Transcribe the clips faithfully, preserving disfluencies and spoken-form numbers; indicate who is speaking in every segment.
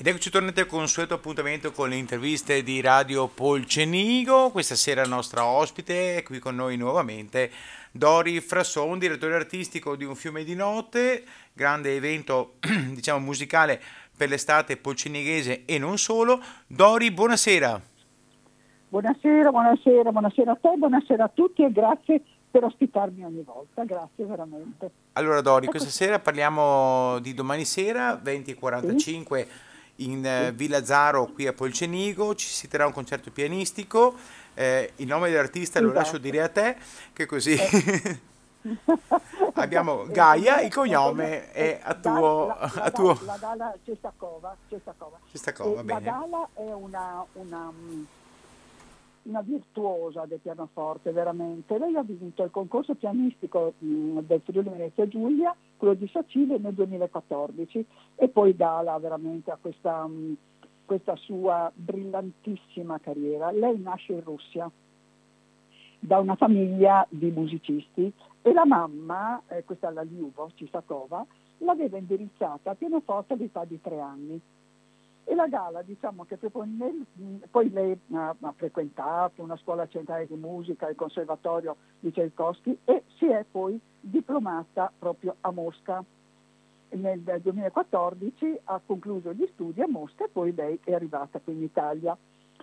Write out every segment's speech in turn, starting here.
Speaker 1: Ed eccoci tornati al consueto appuntamento con le interviste di Radio Polcenigo. Questa sera la nostra ospite è qui con noi nuovamente Dori Frasson, direttore artistico di Un fiume di notte, grande evento diciamo musicale per l'estate polcenighese e non solo. Dori, buonasera.
Speaker 2: Buonasera, buonasera, buonasera a te, buonasera a tutti e grazie per ospitarmi ogni volta, grazie veramente.
Speaker 1: Allora Dori,
Speaker 2: Ecco,
Speaker 1: questa sera parliamo di domani sera venti e
Speaker 2: sì,
Speaker 1: quarantacinque in eh,
Speaker 2: sì,
Speaker 1: Villa Zaro qui a Polcenigo, ci si terrà un concerto pianistico. Eh, il nome dell'artista lo lascio
Speaker 2: esatto.
Speaker 1: dire a te, che così
Speaker 2: Eh,
Speaker 1: abbiamo
Speaker 2: eh, il
Speaker 1: Gaia,
Speaker 2: nome,
Speaker 1: il
Speaker 2: il cognome-
Speaker 1: cognome
Speaker 2: eh,
Speaker 1: è a
Speaker 2: Gal-
Speaker 1: tuo,
Speaker 2: la, la,
Speaker 1: a
Speaker 2: Gal-
Speaker 1: tuo.
Speaker 2: la Gala Cestacova, Cestacova.
Speaker 1: Cestacova,
Speaker 2: E
Speaker 1: va
Speaker 2: la
Speaker 1: bene.
Speaker 2: Gala è una, una, mm, una virtuosa del pianoforte, veramente. Lei ha vinto il concorso pianistico mh, del Friuli Venezia Giulia, quello di Sacile nel duemilaquattordici, e poi Gala veramente a questa, mh, questa sua brillantissima carriera. Lei nasce in Russia da una famiglia di musicisti e la mamma, eh, questa è la Lyubov Chisakova, l'aveva indirizzata a pianoforte all'età di tre anni. E la Gala, diciamo che proprio nel, poi lei ha, ha frequentato una scuola centrale di musica, il conservatorio di Tchaikovsky, e si è poi diplomata proprio a Mosca. Nel duemilaquattordici ha concluso gli studi a Mosca e poi lei è arrivata qui in Italia.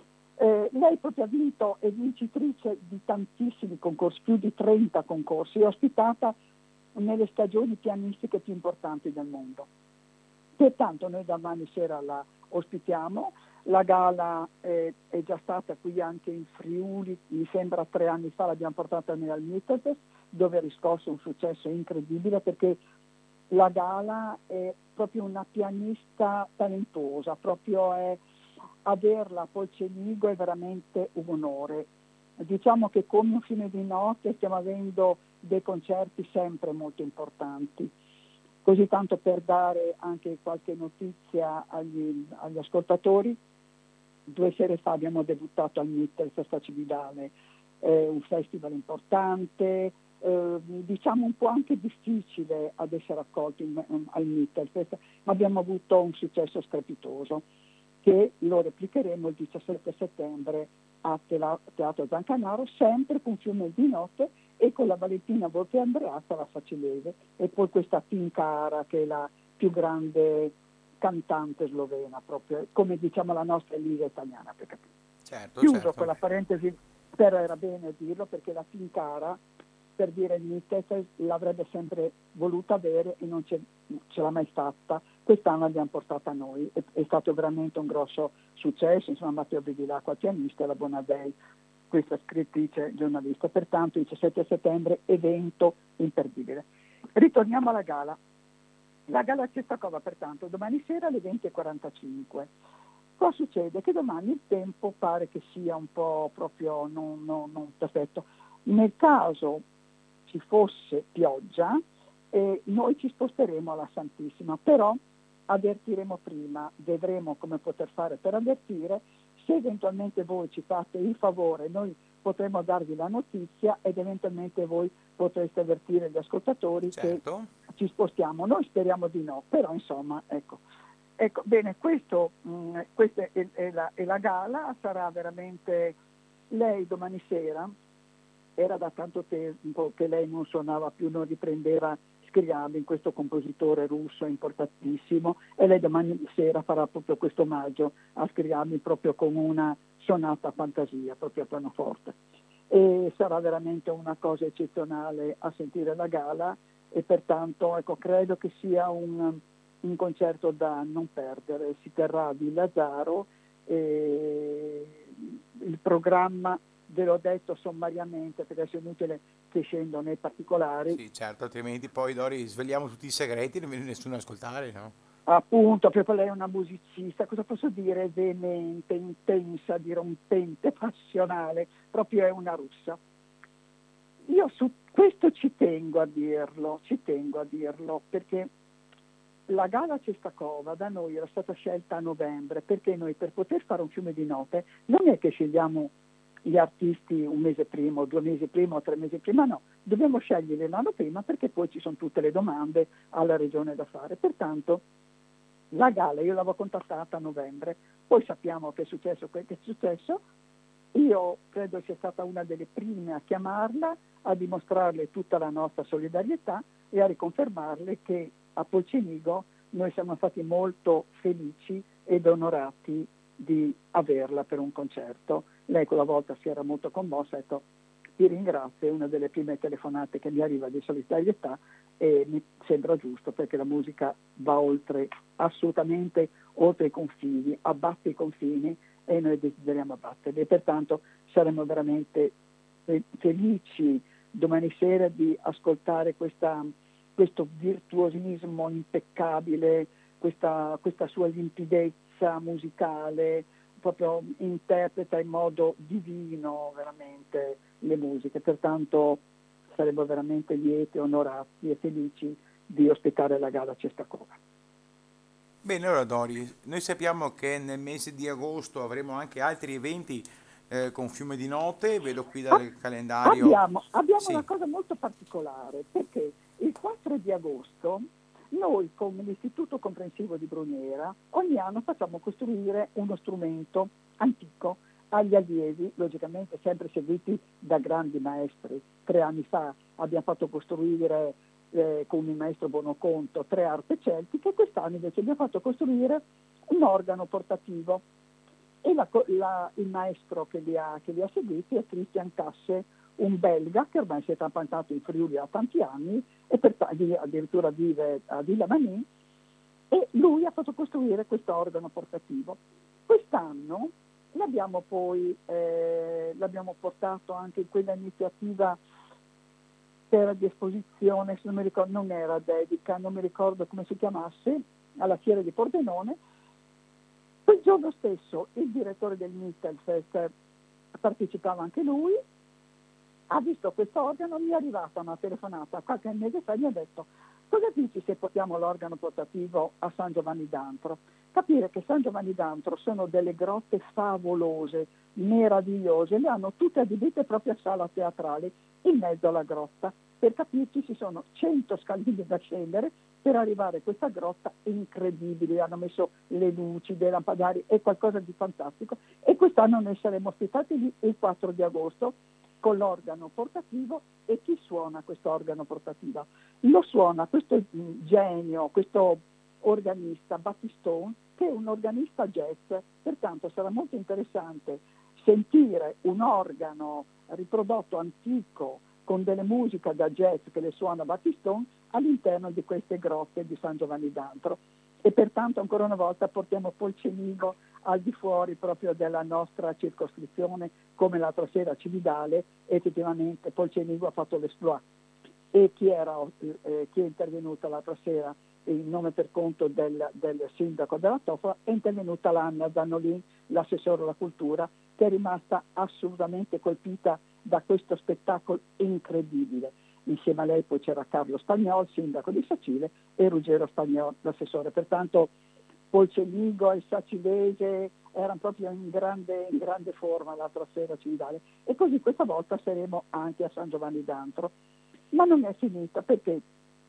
Speaker 2: Eh, lei proprio ha vinto, è vincitrice di tantissimi concorsi, più di trenta concorsi, è ospitata nelle stagioni pianistiche più importanti del mondo. Pertanto noi domani sera la ospitiamo, la Gala è, è già stata qui anche in Friuli, mi sembra tre anni fa l'abbiamo portata al Mittelfest, dove ha riscosso un successo incredibile perché la Gala è proprio una pianista talentuosa, proprio è, averla a Polcenigo è veramente un onore. Diciamo che come Un fiume di notte stiamo avendo dei concerti sempre molto importanti. Così tanto per dare anche qualche notizia agli, agli ascoltatori, due sere fa abbiamo debuttato al Mittelfest a Cividale, eh, un festival importante, eh, diciamo un po' anche difficile ad essere accolti in, in, al Mittelfest, ma abbiamo avuto un successo strepitoso che lo replicheremo il diciassette settembre a Teatro Zancanaro, sempre con Fiume di notte e con la Valentina Volpe Andreatta alla Facilese, e poi questa Pincara che è la più grande cantante slovena, proprio come diciamo la nostra Elisa italiana, per capire.
Speaker 1: Certo,
Speaker 2: Chiuso
Speaker 1: certo.
Speaker 2: quella parentesi, però era bene dirlo perché la Pincara, per dire il Mittelfest, l'avrebbe sempre voluta avere e non ce, ce l'ha mai fatta. Quest'anno l'abbiamo portata noi, è, è stato veramente un grosso successo, insomma Matteo Bevilacqua pianista e la Bonadei, questa scrittrice giornalista. Pertanto il diciassette settembre evento imperdibile. Ritorniamo alla Gala. La Gala Cestacova pertanto domani sera alle venti e quarantacinque. Cosa succede? Che domani il tempo pare che sia un po' proprio non, non, non perfetto. Nel caso ci fosse pioggia, eh, noi ci sposteremo alla Santissima, però avvertiremo prima, vedremo come poter fare per avvertire. Se eventualmente voi ci fate il favore, noi potremo darvi la notizia ed eventualmente voi potreste avvertire gli ascoltatori
Speaker 1: Certo.
Speaker 2: che ci spostiamo. Noi speriamo di no, però insomma, ecco. Ecco, bene, questo, mh, questa è, è, la, è la Gala, sarà veramente lei domani sera. Era da tanto tempo che lei non suonava più, non riprendeva Scriabin, questo compositore russo importantissimo, e lei domani sera farà proprio questo omaggio a Scriabin proprio con una sonata a fantasia, proprio a pianoforte. E sarà veramente una cosa eccezionale a sentire la Gala e pertanto ecco, credo che sia un, un concerto da non perdere. Si terrà a Villa Zaro e il programma ve l'ho detto sommariamente perché è inutile che scendo nei particolari.
Speaker 1: Sì, certo, altrimenti poi Dori svegliamo tutti i segreti e non viene nessuno ad ascoltare, no?
Speaker 2: Appunto, proprio lei è una musicista, cosa posso dire? Veemente, intensa, dirompente, passionale, proprio è una russa. Io su questo ci tengo a dirlo, ci tengo a dirlo, perché la Gala Cestacova da noi era stata scelta a novembre, perché noi per poter fare un fiume di note non è che scegliamo gli artisti un mese prima o due mesi prima o tre mesi prima, no, dobbiamo sceglierli l'anno prima perché poi ci sono tutte le domande alla regione da fare. Pertanto La gala io l'avevo contattata a novembre, poi sappiamo che è successo quel che è successo. Io credo sia stata una delle prime a chiamarla, a dimostrarle tutta la nostra solidarietà e a riconfermarle che a Polcenigo noi siamo stati molto felici ed onorati di averla per un concerto. Lei quella volta si era molto commossa, ha detto ti ringrazio, è una delle prime telefonate che mi arriva di solidarietà e mi sembra giusto perché la musica va oltre, assolutamente oltre i confini, abbatte i confini e noi desideriamo abbatterli e pertanto saremo veramente felici domani sera di ascoltare questa, questo virtuosismo impeccabile, questa, questa sua limpidezza musicale, proprio interpreta in modo divino veramente le musiche, pertanto saremo veramente lieti, onorati e felici di ospitare la Gala Cestacova.
Speaker 1: Bene, allora Dori, noi sappiamo che nel mese di agosto avremo anche altri eventi eh, con Fiume di Note, vedo qui dal calendario.
Speaker 2: Abbiamo, abbiamo una
Speaker 1: Sì,
Speaker 2: cosa molto particolare perché il quattro di agosto noi con l'Istituto Comprensivo di Bruniera ogni anno facciamo costruire uno strumento antico agli allievi, logicamente sempre seguiti da grandi maestri. Tre anni fa abbiamo fatto costruire eh, con il maestro Bonoconto tre arpe celtiche, quest'anno invece abbiamo fatto costruire un organo portativo e la, la, il maestro che li, ha, che li ha seguiti è Christian Casse, un belga che ormai si è trapiantato in Friuli da tanti anni e per, addirittura vive a Villa Manin, e lui ha fatto costruire questo organo portativo. Quest'anno l'abbiamo poi eh, l'abbiamo portato anche in quella iniziativa per di esposizione, se non mi ricordo, non era dedica, non mi ricordo come si chiamasse, alla Fiera di Pordenone. Quel giorno stesso il direttore del Mittelfest partecipava anche lui, ha visto questo organo, mi è arrivata una telefonata qualche mese fa e mi ha detto cosa dici se portiamo l'organo portativo a San Giovanni d'Antro? Capire che San Giovanni d'Antro sono delle grotte favolose, meravigliose, le hanno tutte adibite proprio a sala teatrale in mezzo alla grotta. Per capirci ci sono cento scalini da scendere per arrivare a questa grotta incredibile, hanno messo le luci, dei lampadari, è qualcosa di fantastico e quest'anno noi saremo ospitati lì il quattro di agosto con l'organo portativo. E chi suona questo organo portativo? Lo suona questo genio, questo organista Battistone, che è un organista jazz, pertanto sarà molto interessante sentire un organo riprodotto antico con delle musiche da jazz che le suona Battistone all'interno di queste grotte di San Giovanni d'Antro. E pertanto ancora una volta portiamo Polcenigo al di fuori proprio della nostra circoscrizione, come l'altra sera a Cividale effettivamente Polcenigo ha fatto l'esploit. E chi, era, eh, chi è intervenuta l'altra sera in nome per conto del, del sindaco della Tofola è intervenuta l'Anna Zanolin, l'assessore alla cultura, che è rimasta assolutamente colpita da questo spettacolo incredibile. Insieme a lei poi c'era Carlo Spagnol, sindaco di Sacile, e Ruggero Spagnol, l'assessore. Pertanto Polcenigo e il Sacilese erano proprio in grande, in grande forma l'altra sera a Cividale. E così questa volta saremo anche a San Giovanni d'Antro. Ma non è finita perché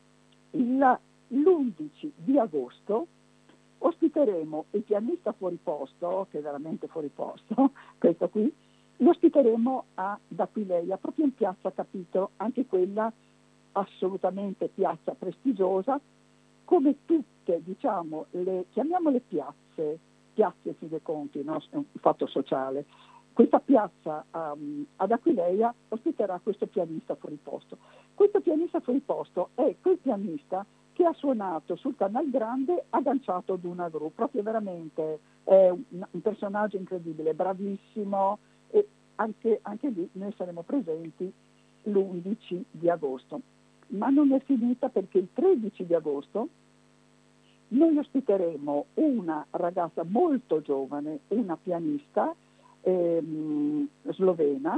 Speaker 2: il, l'undici di agosto ospiteremo il pianista fuori posto, che è veramente fuori posto, questo qui, lo ospiteremo a D'Aquileia, proprio in piazza Capitolo, anche quella assolutamente piazza prestigiosa, come tutte, diciamo, le, chiamiamole piazze, piazze in fin dei conti, no? È un fatto sociale. Questa piazza um, ad Aquileia ospiterà questo pianista fuori posto. Questo pianista fuori posto è quel pianista che ha suonato sul Canal Grande agganciato ad una gru, proprio veramente è un, un personaggio incredibile, bravissimo, e anche, anche lì noi saremo presenti l'undici di agosto. Ma non è finita perché il tredici di agosto noi ospiteremo una ragazza molto giovane, una pianista ehm, slovena,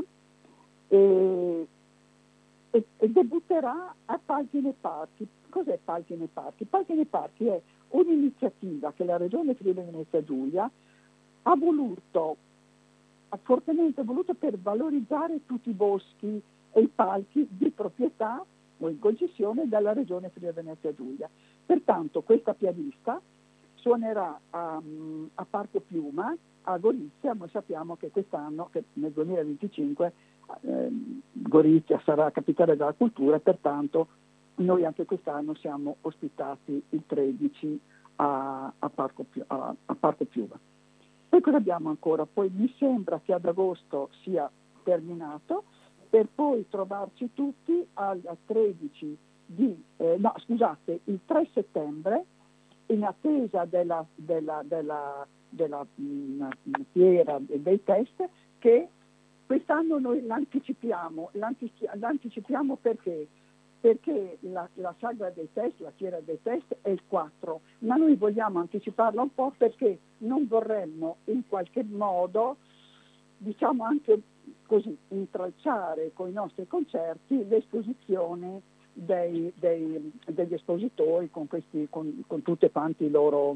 Speaker 2: e, e, e debutterà a Palchi nei Parchi. Cos'è Palchi nei Parchi? Palchi nei Parchi è un'iniziativa che la Regione Friuli Venezia Giulia ha voluto, ha fortemente voluto per valorizzare tutti i boschi e i parchi di proprietà o in concessione dalla Regione Friuli Venezia Giulia. Pertanto questa pianista suonerà a, a Parco Piuma, a Gorizia. Noi sappiamo che quest'anno, che nel duemilaventicinque, eh, Gorizia sarà capitale della cultura, e pertanto noi anche quest'anno siamo ospitati il tredici a, a, Parco, a, a Parco Piuma. Poi cosa abbiamo ancora? Poi mi sembra che ad agosto sia terminato, per poi trovarci tutti al tredici di, eh, no scusate, il tre settembre, in attesa della, della, della, della mh, fiera dei test, che quest'anno noi l'anticipiamo, l'antici- l'anticipiamo perché? Perché la, la sagra dei test, la fiera dei test è il quattro, ma noi vogliamo anticiparla un po' perché non vorremmo in qualche modo, diciamo anche così, intralciare con i nostri concerti l'esposizione dei, dei, degli espositori con, questi, con, con tutti quanti i loro,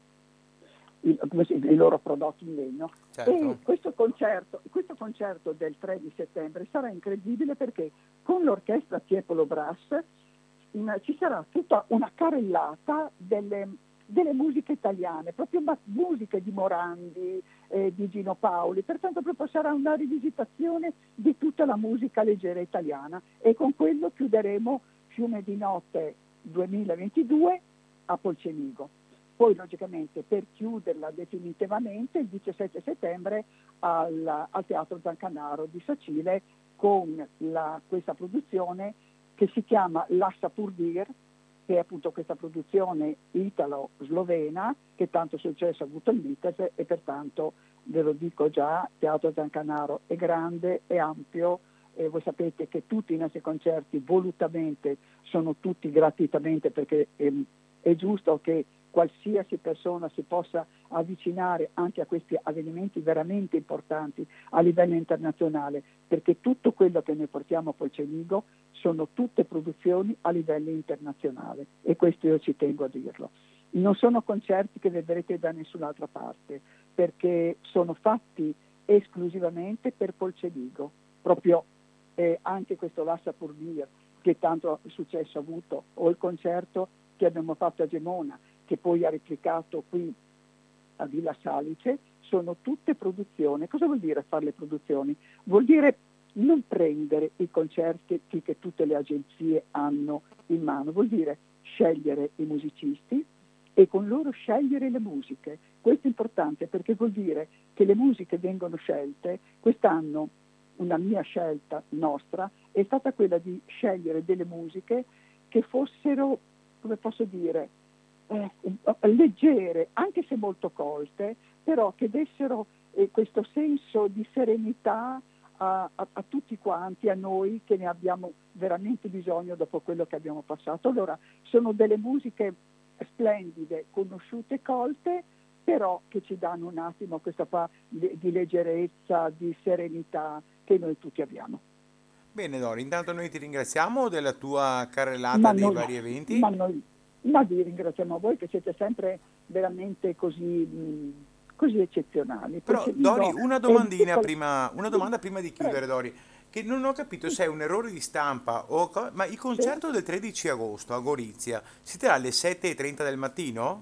Speaker 2: i, i loro prodotti in legno.
Speaker 1: Certo.
Speaker 2: E questo concerto, questo concerto del tre di settembre sarà incredibile perché con l'orchestra Tiepolo Brass mh, ci sarà tutta una carrellata delle, delle musiche italiane, proprio musiche di Morandi, eh, di Gino Paoli, pertanto proprio sarà una rivisitazione di tutta la musica leggera italiana, e con quello chiuderemo Fiume di Notte duemilaventidue a Polcenigo. Poi logicamente per chiuderla definitivamente il diciassette settembre al, al Teatro Zancanaro di Sacile con la, questa produzione che si chiama Lassa pur dir, che è appunto questa produzione italo-slovena che tanto successo ha avuto il Mittelfe, e pertanto ve lo dico già, Teatro Zancanaro è grande, è ampio, e voi sapete che tutti i nostri concerti volutamente sono tutti gratuitamente, perché è, è giusto che qualsiasi persona si possa avvicinare anche a questi avvenimenti veramente importanti a livello internazionale, perché tutto quello che noi portiamo a Polcenigo sono tutte produzioni a livello internazionale, e questo io ci tengo a dirlo. Non sono concerti che vedrete da nessun'altra parte, perché sono fatti esclusivamente per Polcenigo, proprio eh, anche questo Lassa pur dir, che tanto successo ha avuto, o il concerto che abbiamo fatto a Gemona, che poi ha replicato qui a Villa Salice, sono tutte produzioni. Cosa vuol dire fare le produzioni? Vuol dire non prendere i concerti che tutte le agenzie hanno in mano, vuol dire scegliere i musicisti e con loro scegliere le musiche. Questo è importante perché vuol dire che le musiche vengono scelte. Quest'anno una mia scelta nostra è stata quella di scegliere delle musiche che fossero, come posso dire, Eh, leggere, anche se molto colte, però che dessero eh, questo senso di serenità a, a, a tutti quanti, a noi che ne abbiamo veramente bisogno dopo quello che abbiamo passato. Allora, sono delle musiche splendide, conosciute e colte, però che ci danno un attimo questa fa di, di leggerezza, di serenità che noi tutti abbiamo.
Speaker 1: Bene Dori, intanto noi ti ringraziamo della tua carrellata
Speaker 2: Ma
Speaker 1: dei
Speaker 2: noi,
Speaker 1: vari eventi.
Speaker 2: ma noi Ma vi ringraziamo a voi che siete sempre veramente così, mh, così eccezionali.
Speaker 1: Però Dori,
Speaker 2: Polcenigo
Speaker 1: una
Speaker 2: è un
Speaker 1: domandina
Speaker 2: piccolo...
Speaker 1: prima, una
Speaker 2: Sì,
Speaker 1: domanda prima di chiudere
Speaker 2: prego.
Speaker 1: Dori, che non ho capito
Speaker 2: Sì,
Speaker 1: se è un errore di stampa o co- ma il
Speaker 2: sì,
Speaker 1: concerto del tredici agosto a Gorizia si terrà alle sette e trenta del mattino?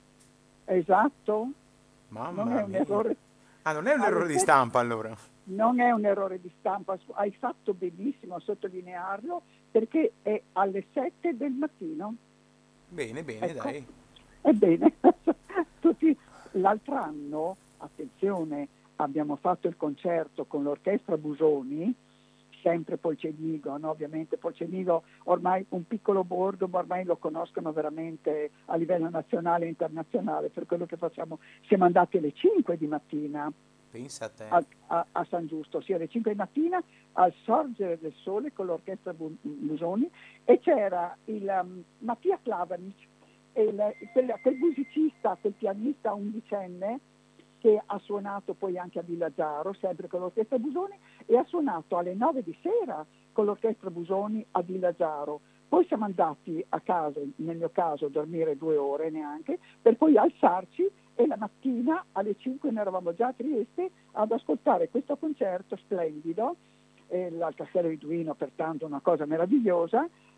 Speaker 2: esatto, non
Speaker 1: Mamma
Speaker 2: è un
Speaker 1: mia.
Speaker 2: errore.
Speaker 1: Ah, non è un
Speaker 2: Alle
Speaker 1: errore di
Speaker 2: sette
Speaker 1: stampa allora.
Speaker 2: non è un errore di stampa, hai fatto benissimo a sottolinearlo, perché è alle sette del mattino.
Speaker 1: Bene, bene,
Speaker 2: Ecco,
Speaker 1: dai.
Speaker 2: ebbene, tutti, l'altro anno, attenzione, abbiamo fatto il concerto con l'orchestra Busoni, sempre Polcenigo, no? Ovviamente Polcenigo ormai un piccolo borgo, ma ormai lo conoscono veramente a livello nazionale e internazionale, per quello che facciamo. Siamo andati alle cinque di mattina
Speaker 1: Pensa a te.
Speaker 2: a, a, a San Giusto, sì, alle cinque di mattina al sorgere del sole con l'orchestra Bu- Busoni, e c'era il um, Mattia Klavanic, il, quel, quel musicista, quel pianista undicenne che ha suonato poi anche a Villazzaro, sempre con l'orchestra Busoni, e ha suonato alle nove di sera con l'orchestra Busoni a Villazzaro. Poi siamo andati a casa, nel mio caso, a dormire due ore neanche, per poi alzarci, e la mattina alle cinque ne eravamo già a Trieste ad ascoltare questo concerto splendido, eh, al Castello di Duino, pertanto una cosa meravigliosa,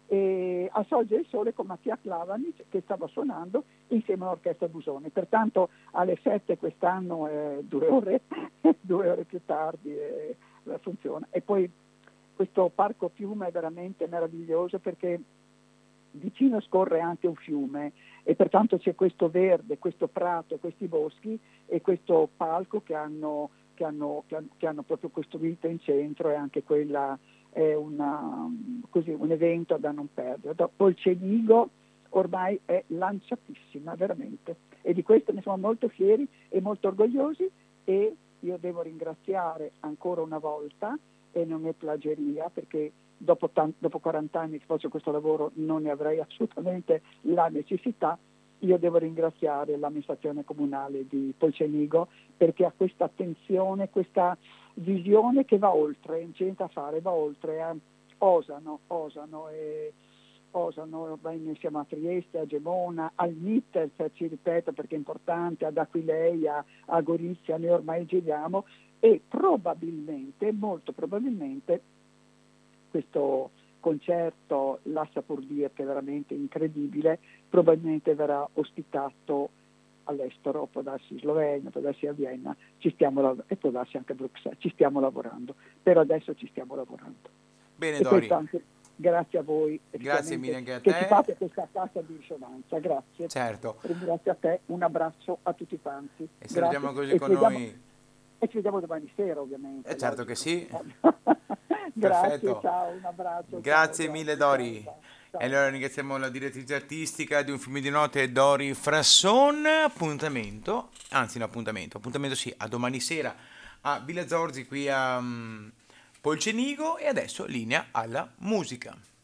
Speaker 2: e a Sorgere il Sole con Mattia Clavanic che stava suonando insieme all'Orchestra Busoni. Pertanto alle sette quest'anno è due ore, due ore più tardi e funziona. E poi questo parco fiume è veramente meraviglioso perché vicino scorre anche un fiume e pertanto c'è questo verde, questo prato, questi boschi e questo palco che hanno, che hanno, che hanno, che hanno proprio costruito in centro, e anche quella è una, così, un evento da non perdere. Polcenigo ormai è lanciatissima veramente, e di questo ne siamo molto fieri e molto orgogliosi, e io devo ringraziare ancora una volta, e non è plagieria perché dopo, t- dopo quaranta anni che faccio questo lavoro non ne avrei assolutamente la necessità, io devo ringraziare l'amministrazione comunale di Polcenigo perché ha questa attenzione, questa visione che va oltre, non c'è niente da fare, va oltre, eh. osano, osano e osano, ormai noi siamo a Trieste, a Gemona, al Mittelfeld, ci ripeto perché è importante, ad Aquileia, a Gorizia, noi ormai giriamo, e probabilmente, molto probabilmente, questo concerto, lascia pur dire che è veramente incredibile, probabilmente verrà ospitato all'estero, può darsi in Slovenia, può darsi a Vienna, ci stiamo lav- e può darsi anche a Bruxelles, ci stiamo lavorando, però adesso ci stiamo lavorando.
Speaker 1: Bene
Speaker 2: E
Speaker 1: Dori,
Speaker 2: questo anche grazie a voi
Speaker 1: grazie mille anche a
Speaker 2: che ci
Speaker 1: te.
Speaker 2: fate questa cassa di risonanza, grazie.
Speaker 1: Certo,
Speaker 2: Ringrazio a te, un abbraccio a tutti quanti.
Speaker 1: e
Speaker 2: Grazie
Speaker 1: salutiamo così
Speaker 2: e ci
Speaker 1: con
Speaker 2: vediamo,
Speaker 1: noi.
Speaker 2: e ci vediamo domani sera ovviamente.
Speaker 1: Eh, certo che
Speaker 2: Logico.
Speaker 1: sì.
Speaker 2: Grazie,
Speaker 1: Perfetto.
Speaker 2: ciao, un abbraccio, ciao,
Speaker 1: Grazie mille
Speaker 2: grazie, ciao,
Speaker 1: Dori.
Speaker 2: ciao,
Speaker 1: E
Speaker 2: ciao.
Speaker 1: allora ringraziamo la direttrice artistica di Un Fiume di Notte, Dori Frasson. Appuntamento, anzi no, appuntamento, appuntamento sì, a domani sera a Villa Zorzi qui a um, Polcenigo, e adesso linea alla musica.